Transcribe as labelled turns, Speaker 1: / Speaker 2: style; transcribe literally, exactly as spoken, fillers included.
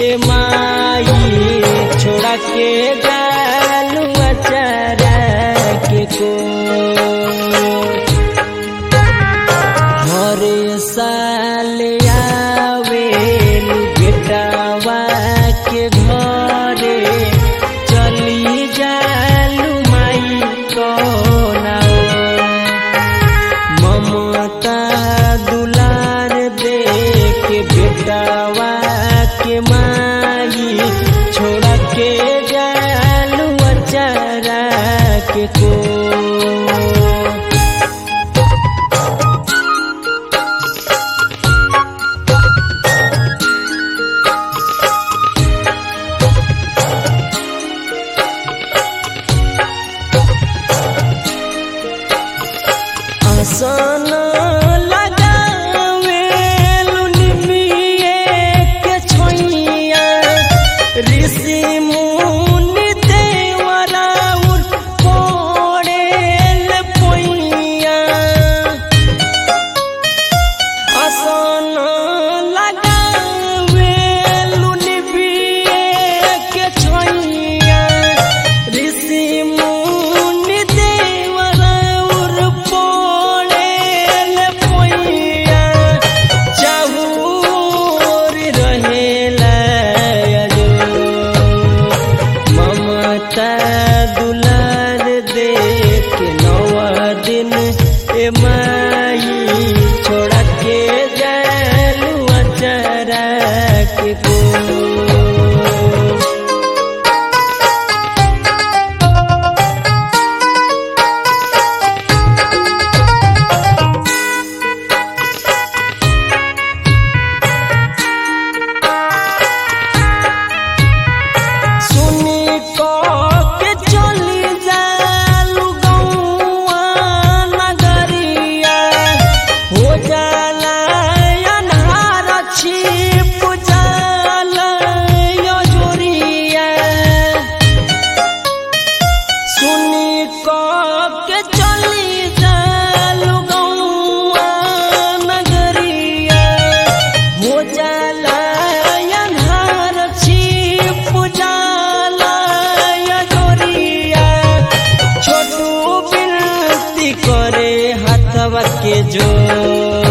Speaker 1: माई छोड़ा के जालू अचारा के को हर साल आवे बेटावा के घरे चली जालू माई कोना ममता दुलार दे के बेटावा के माई छोड़ा के जालू अचारा के को आसन लगावे लुनिमिए के छोइया ऋषि मुनि देवरा उर पड़ेल पोइया आसन लगावे लुनिमिए के छोइया ऋषि मुनि देवरा उर दुलार दे के नवा दिन ए माई छोड़ा के जालू अचारा के को करे हाथवा के जो